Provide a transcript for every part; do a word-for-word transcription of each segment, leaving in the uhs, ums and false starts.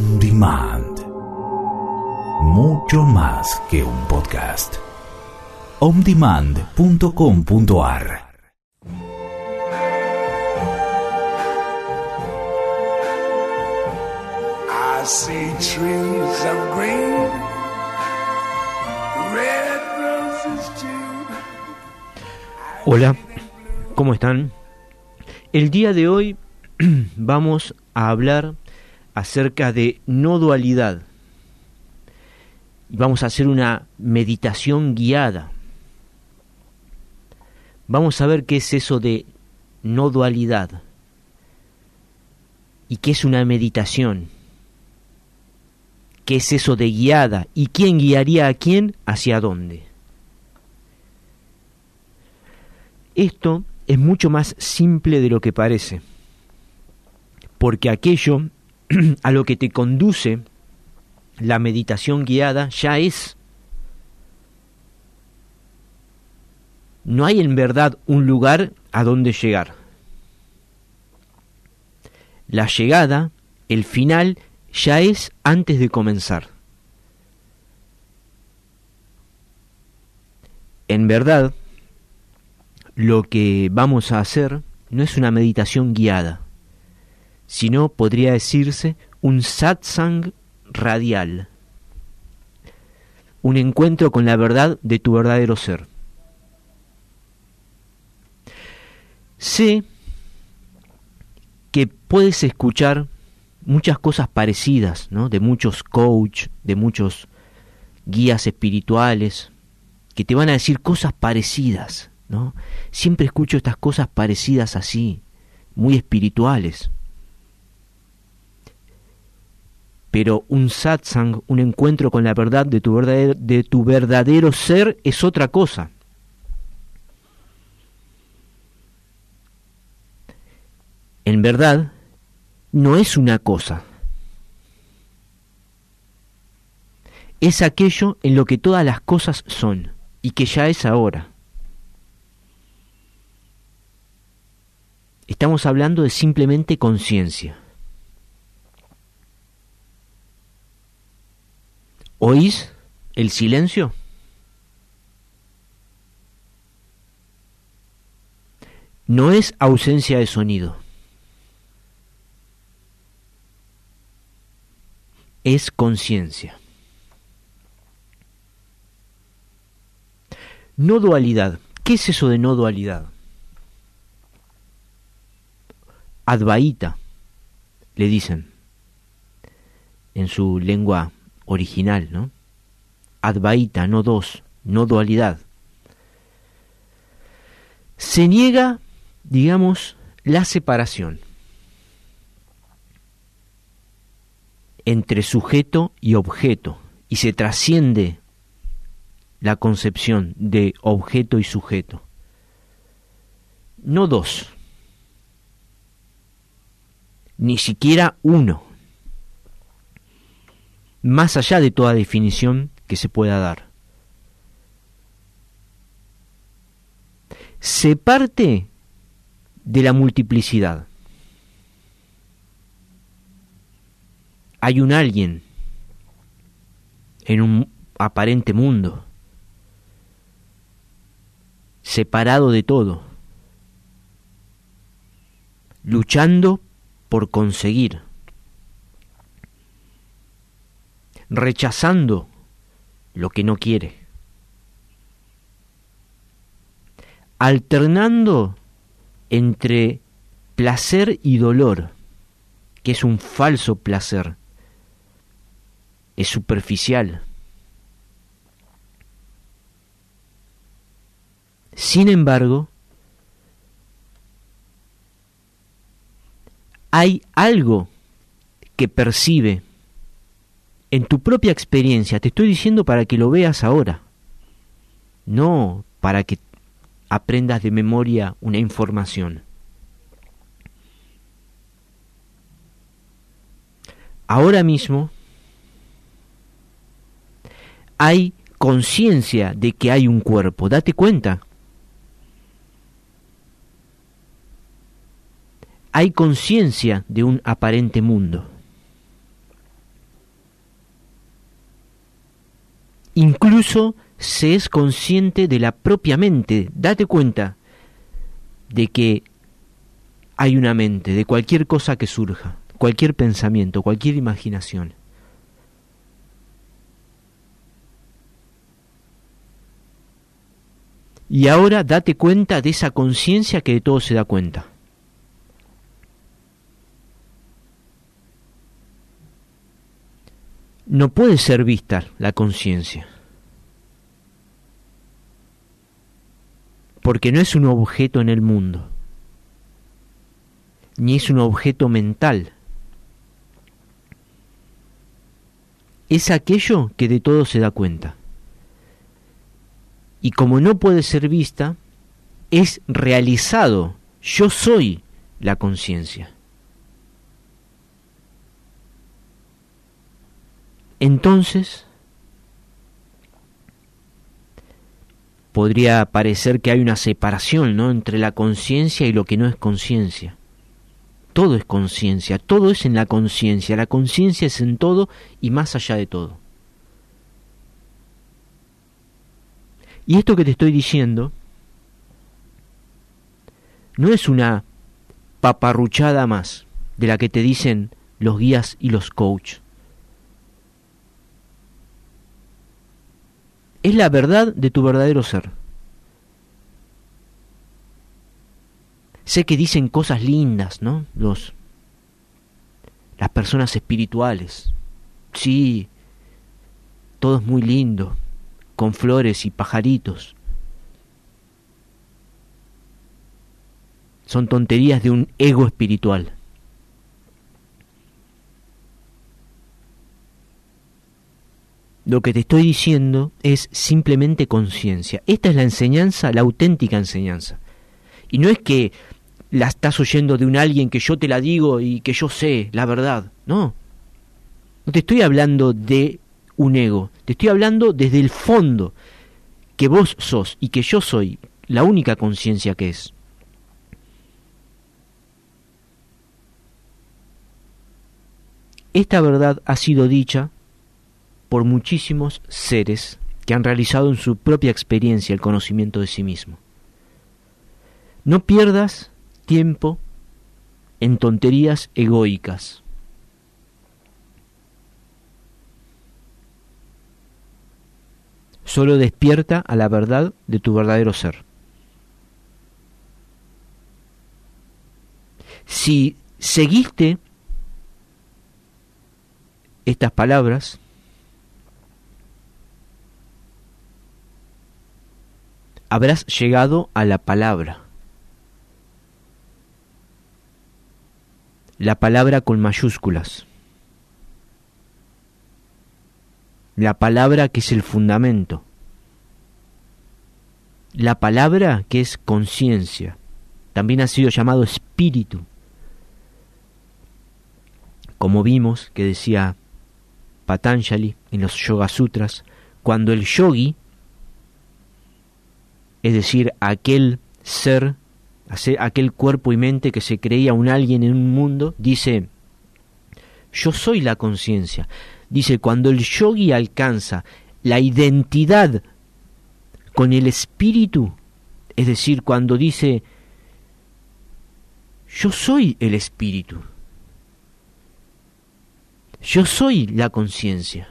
On Demand. Mucho más que un podcast. on demand punto com punto a r. I see trees of green, red roses too. Hola, ¿cómo están? El día de hoy vamos a hablar acerca de no dualidad. Vamos a hacer una meditación guiada. Vamos a ver qué es eso de no dualidad y qué es una meditación. ¿Qué es eso de guiada? ¿Y quién guiaría a quién hacia dónde? Esto es mucho más simple de lo que parece, porque aquello a lo que te conduce la meditación guiada ya es. No hay en verdad un lugar a donde llegar. La llegada, el final, ya es antes de comenzar. En verdad, lo que vamos a hacer no es una meditación guiada, sino podría decirse un satsang radial, un encuentro con la verdad de tu verdadero ser. Sé que puedes escuchar muchas cosas parecidas, ¿no? De muchos coach, de muchos guías espirituales, que te van a decir cosas parecidas, ¿no? Siempre escucho estas cosas parecidas así, muy espirituales. Pero un satsang, un encuentro con la verdad de tu verdadero, de tu verdadero ser, es otra cosa. En verdad, no es una cosa. Es aquello en lo que todas las cosas son, y que ya es ahora. Estamos hablando de simplemente conciencia. ¿Oís el silencio? No es ausencia de sonido. Es conciencia. No dualidad. ¿Qué es eso de no dualidad? Advaita, le dicen, en su lengua original, ¿no? Advaita, no dos, no dualidad. Se niega, digamos, la separación entre sujeto y objeto, y se trasciende la concepción de objeto y sujeto. No dos, ni siquiera uno, más allá de toda definición que se pueda dar. Se parte de la multiplicidad. Hay un alguien en un aparente mundo, separado de todo, luchando por conseguir, rechazando lo que no quiere, alternando entre placer y dolor, que es un falso placer, es superficial. Sin embargo, hay algo que percibe en tu propia experiencia. Te estoy diciendo para que lo veas ahora, no para que aprendas de memoria una información. Ahora mismo hay conciencia de que hay un cuerpo. Date cuenta. Hay conciencia de un aparente mundo. incluso se es consciente de la propia mente. Date cuenta de que hay una mente, de cualquier cosa que surja, cualquier pensamiento, cualquier imaginación. Y ahora date cuenta de esa conciencia que de todo se da cuenta. No puede ser vista la conciencia, porque no es un objeto en el mundo, ni es un objeto mental. Es aquello que de todo se da cuenta. Y como no puede ser vista, es realizado. Yo soy la conciencia. Entonces, podría parecer que hay una separación, ¿no?, entre la conciencia y lo que no es conciencia. Todo es conciencia, todo es en la conciencia. La conciencia es en todo y más allá de todo. Y esto que te estoy diciendo no es una paparruchada más de la que te dicen los guías y los coaches. Es la verdad de tu verdadero ser. Sé que dicen cosas lindas, ¿no? Los, las personas espirituales. Sí, todo es muy lindo, con flores y pajaritos. Son tonterías de un ego espiritual. Lo que te estoy diciendo es simplemente conciencia. Esta es la enseñanza, la auténtica enseñanza. Y no es que la estás oyendo de un alguien que yo te la digo y que yo sé la verdad. No. No te estoy hablando de un ego. Te estoy hablando desde el fondo, que vos sos y que yo soy la única conciencia que es. Esta verdad ha sido dicha por muchísimos seres que han realizado en su propia experiencia el conocimiento de sí mismo. No pierdas tiempo en tonterías egoicas. Solo despierta a la verdad de tu verdadero ser. Si seguiste estas palabras, habrás llegado a la palabra. La palabra con mayúsculas. La palabra que es el fundamento. La palabra que es conciencia. También ha sido llamado espíritu. Como vimos que decía Patanjali en los Yoga Sutras, cuando el yogi, es decir, aquel ser, aquel cuerpo y mente que se creía un alguien en un mundo, dice, yo soy la conciencia. Dice, cuando el yogi alcanza la identidad con el espíritu, es decir, cuando dice, yo soy el espíritu, yo soy la conciencia,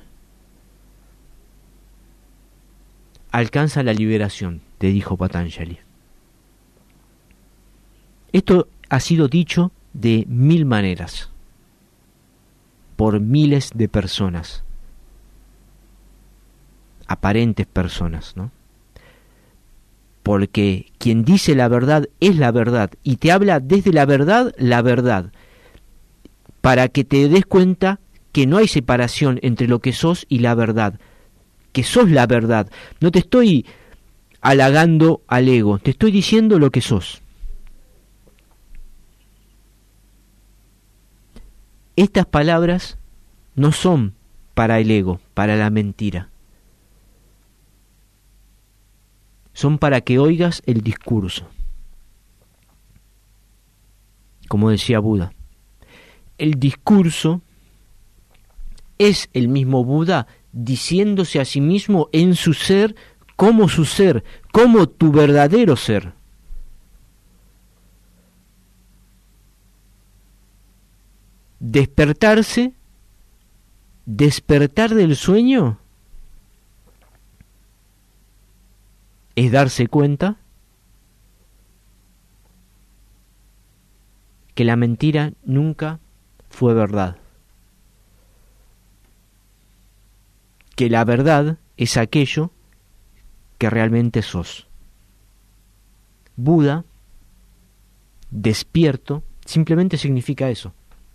alcanza la liberación, te dijo Patanjali. Esto ha sido dicho de mil maneras, por miles de personas, aparentes personas, ¿no? Porque quien dice la verdad es la verdad, y te habla desde la verdad, la verdad, para que te des cuenta que no hay separación entre lo que sos y la verdad, que sos la verdad. No te estoy halagando al ego, te estoy diciendo lo que sos. Estas palabras no son para el ego, para la mentira. Son para que oigas el discurso. Como decía Buda, el discurso es el mismo Buda diciéndose a sí mismo en su ser como su ser, como tu verdadero ser. Despertarse, despertar del sueño, es darse cuenta que la mentira nunca fue verdad. Que la verdad es aquello que realmente sos. Buda, despierto, simplemente significa eso.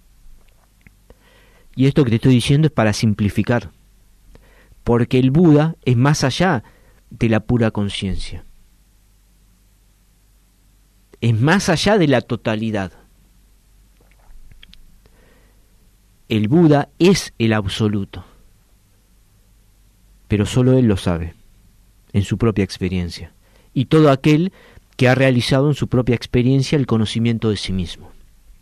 Y esto que te estoy diciendo es para simplificar, porque el Buda es más allá de la pura conciencia. Es más allá de la totalidad. El Buda es el absoluto, pero solo él lo sabe, en su propia experiencia, y todo aquel que ha realizado en su propia experiencia el conocimiento de sí mismo.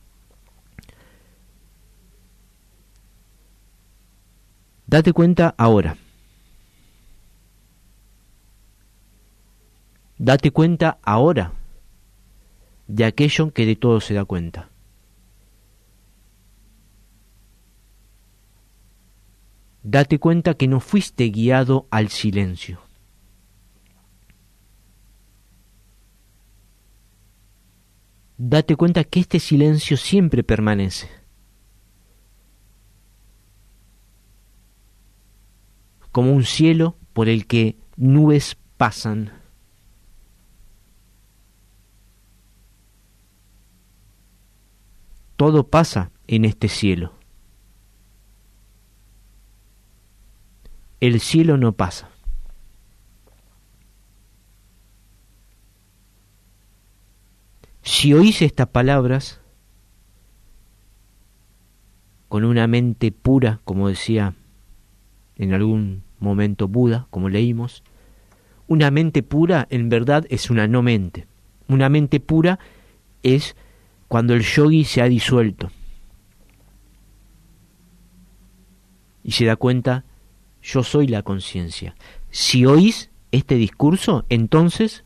Date cuenta ahora. Date cuenta ahora de aquello que de todo se da cuenta. Date cuenta que no fuiste guiado al silencio. Date cuenta que este silencio siempre permanece. Como un cielo por el que nubes pasan. Todo pasa en este cielo. El cielo no pasa. Si oís estas palabras con una mente pura, como decía en algún momento Buda, como leímos, una mente pura en verdad es una no mente. Una mente pura es cuando el yogi se ha disuelto y se da cuenta, yo soy la conciencia. Si oís este discurso, entonces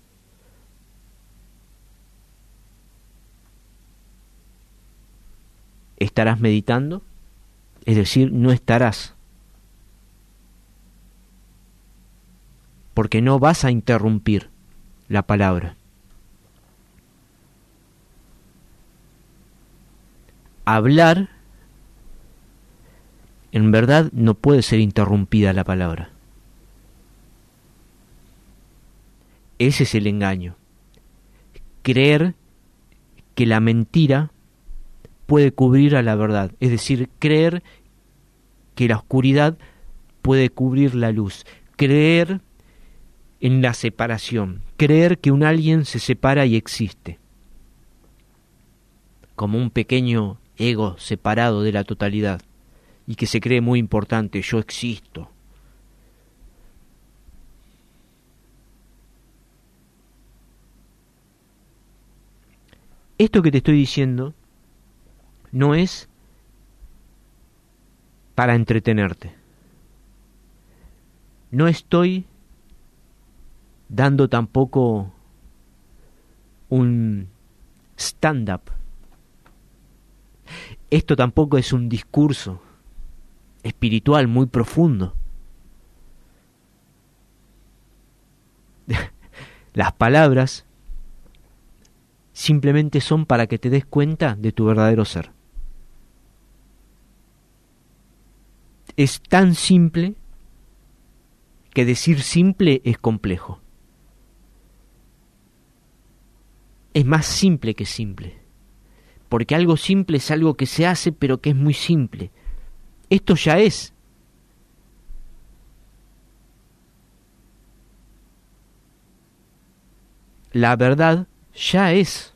estarás meditando, es decir, no estarás, porque no vas a interrumpir la palabra. Hablar, en verdad, no puede ser interrumpida la palabra. Ese es el engaño. Creer que la mentira puede cubrir a la verdad. Es decir, creer que la oscuridad puede cubrir la luz. Creer en la separación. Creer que un alguien se separa y existe. Como un pequeño ego separado de la totalidad y que se cree muy importante, yo existo. Esto que te estoy diciendo no es para entretenerte. No estoy dando tampoco un stand-up. Esto tampoco es un discurso espiritual muy profundo. Las palabras simplemente son para que te des cuenta de tu verdadero ser. Es tan simple que decir simple es complejo. Es más simple que simple. Porque algo simple es algo que se hace, pero que es muy simple. Esto ya es. La verdad ya es.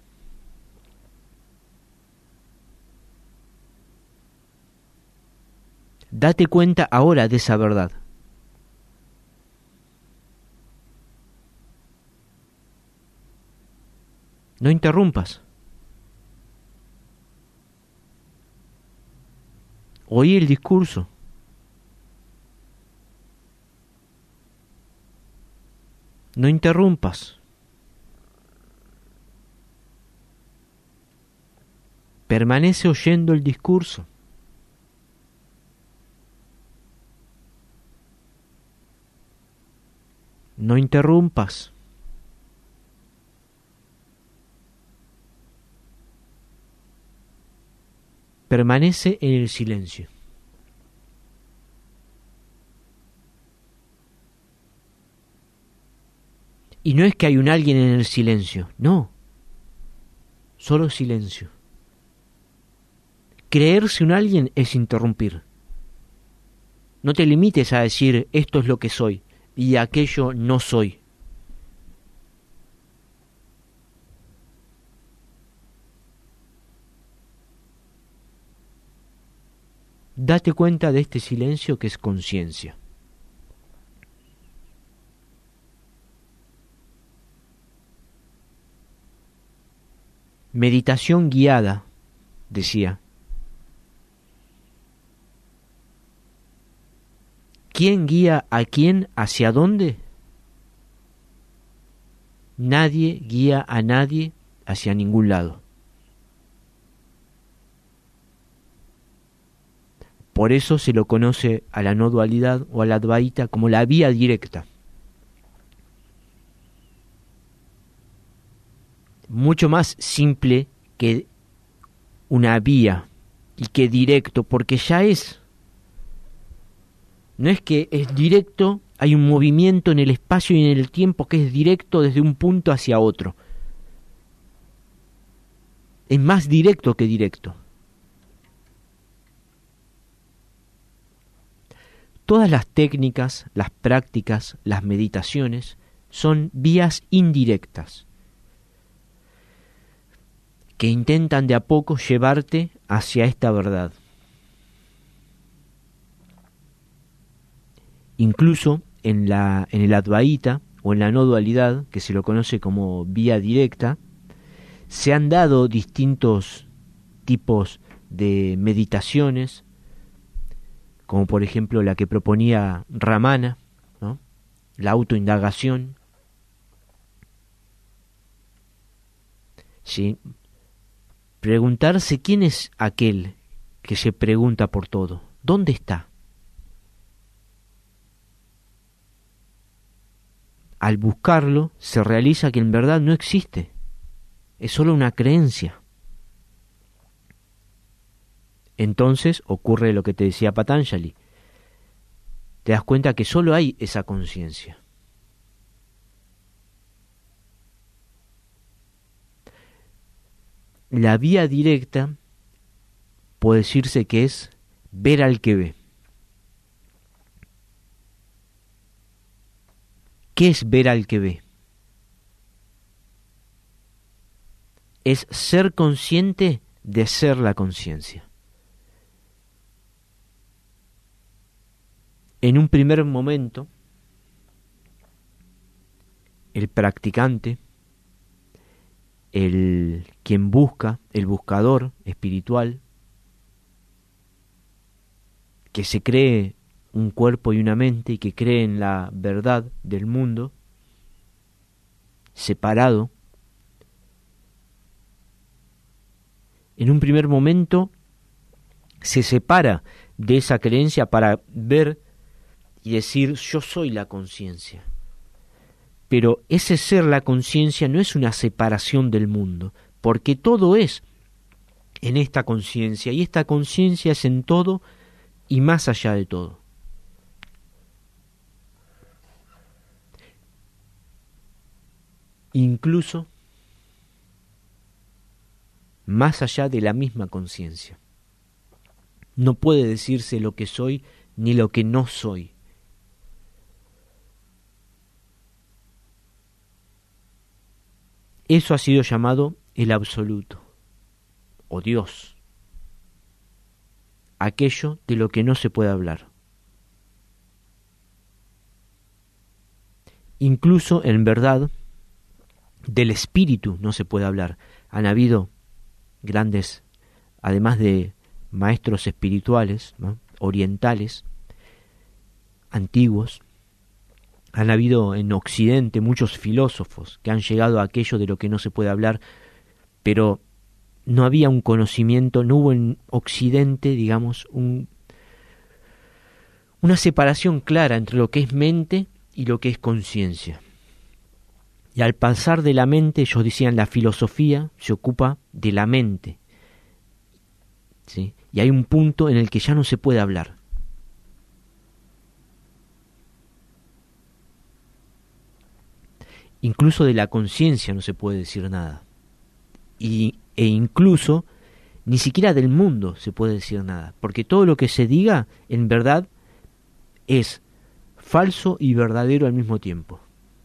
Date cuenta ahora de esa verdad. No interrumpas. Oí el discurso. No interrumpas. Permanece oyendo el discurso. No interrumpas. Permanece en el silencio. Y no es que hay un alguien en el silencio, no. Solo silencio. Creerse un alguien es interrumpir. No te limites a decir esto es lo que soy y aquello no soy. Date cuenta de este silencio que es conciencia. Meditación guiada, decía. ¿Quién guía a quién hacia dónde? Nadie guía a nadie hacia ningún lado. Por eso se lo conoce a la no dualidad o a la Advaita como la vía directa. Mucho más simple que una vía y que directo, porque ya es. No es que es directo, hay un movimiento en el espacio y en el tiempo que es directo desde un punto hacia otro. Es más directo que directo. Todas las técnicas, las prácticas, las meditaciones son vías indirectas que intentan de a poco llevarte hacia esta verdad. Incluso en la en el Advaita o en la no dualidad, que se lo conoce como vía directa, se han dado distintos tipos de meditaciones, como por ejemplo la que proponía Ramana, ¿no? La autoindagación. ¿Sí? Preguntarse quién es aquel que se pregunta por todo. ¿Dónde está? Al buscarlo, se realiza que en verdad no existe. Es solo una creencia. Entonces ocurre lo que te decía Patanjali. Te das cuenta que solo hay esa conciencia. La vía directa puede decirse que es ver al que ve. ¿Qué es ver al que ve? Es ser consciente de ser la conciencia. En un primer momento, el practicante, el quien busca, el buscador espiritual, que se cree un cuerpo y una mente y que cree en la verdad del mundo, separado, en un primer momento se separa de esa creencia para ver y decir yo soy la conciencia. Pero ese ser la conciencia no es una separación del mundo, porque todo es en esta conciencia, y esta conciencia es en todo y más allá de todo. Incluso más allá de la misma conciencia. No puede decirse lo que soy ni lo que no soy. Eso ha sido llamado el absoluto, o Dios, aquello de lo que no se puede hablar. Incluso, en verdad, del espíritu no se puede hablar. Han habido grandes, además de maestros espirituales, ¿no?, orientales, antiguos, Han habido en Occidente muchos filósofos que han llegado a aquello de lo que no se puede hablar, pero no había un conocimiento, no hubo en Occidente, digamos, un, una separación clara entre lo que es mente y lo que es conciencia. Y al pasar de la mente, ellos decían, la filosofía se ocupa de la mente, ¿sí? Y hay un punto en el que ya no se puede hablar. Incluso de la conciencia no se puede decir nada. Y, e incluso ni siquiera del mundo se puede decir nada. Porque todo lo que se diga, en verdad, es falso y verdadero al mismo tiempo.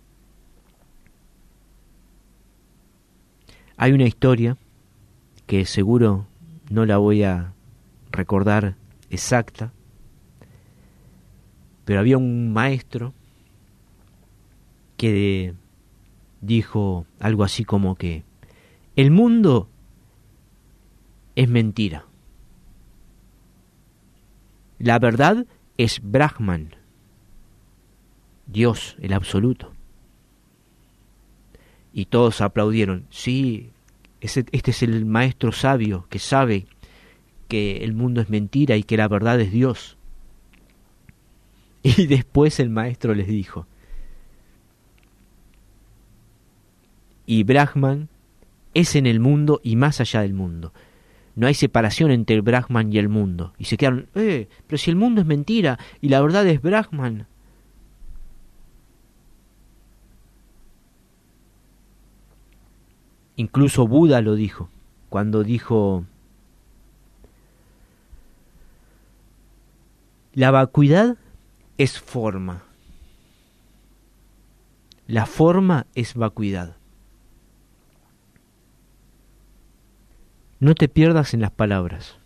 Hay una historia que seguro no la voy a recordar exacta, pero había un maestro que dijo algo así como que el mundo es mentira. La verdad es Brahman, Dios, el absoluto. Y todos aplaudieron. Sí, ese, este es el maestro sabio que sabe que el mundo es mentira y que la verdad es Dios. Y después el maestro les dijo, y Brahman es en el mundo y más allá del mundo. No hay separación entre el Brahman y el mundo. Y se quedaron, eh, pero si el mundo es mentira y la verdad es Brahman. Incluso Buda lo dijo, cuando dijo, la vacuidad es forma, la forma es vacuidad. No te pierdas en las palabras.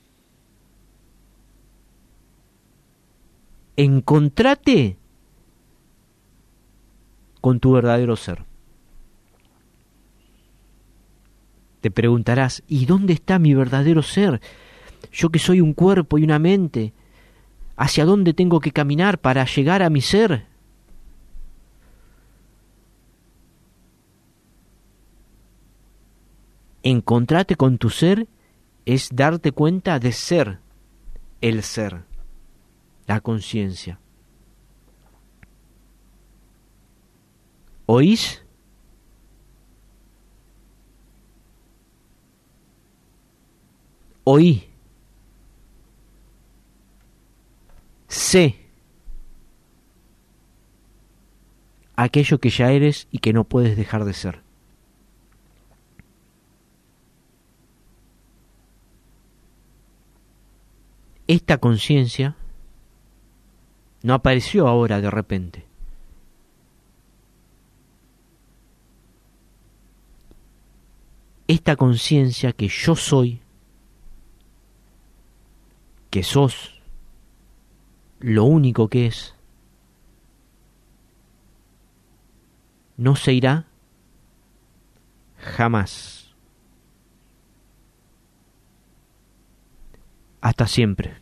Encontrate con tu verdadero ser. Te preguntarás, ¿y dónde está mi verdadero ser? Yo que soy un cuerpo y una mente, ¿hacia dónde tengo que caminar para llegar a mi ser? Encontrarte con tu ser es darte cuenta de ser el ser, la conciencia. ¿Oís? Oí. Sé aquello que ya eres y que no puedes dejar de ser. Esta conciencia no apareció ahora de repente. Esta conciencia que yo soy, que sos, lo único que es, no se irá jamás. Hasta siempre.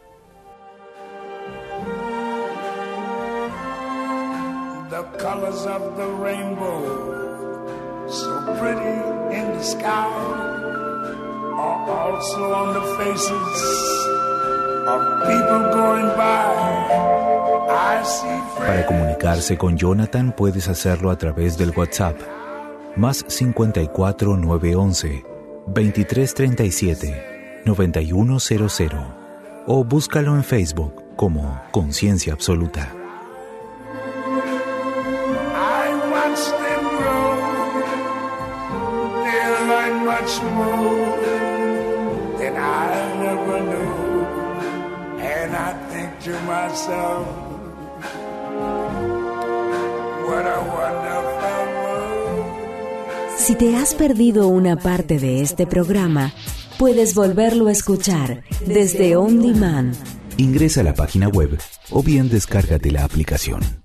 The colors of the rainbow, so pretty in the sky, are also on the faces of people going by. I see friends. Para comunicarse con Jonathan puedes hacerlo a través del WhatsApp más cincuenta y cuatro nueve once veintitrés treinta y siete noventa y uno cero cero o búscalo en Facebook como Conciencia Absoluta. I watch them grow. They'll learn much more than I never knew. And I think to myself, what a wonderful world. Si te has perdido una parte de este programa, puedes volverlo a escuchar desde On Demand. Ingresa a la página web o bien descárgate la aplicación.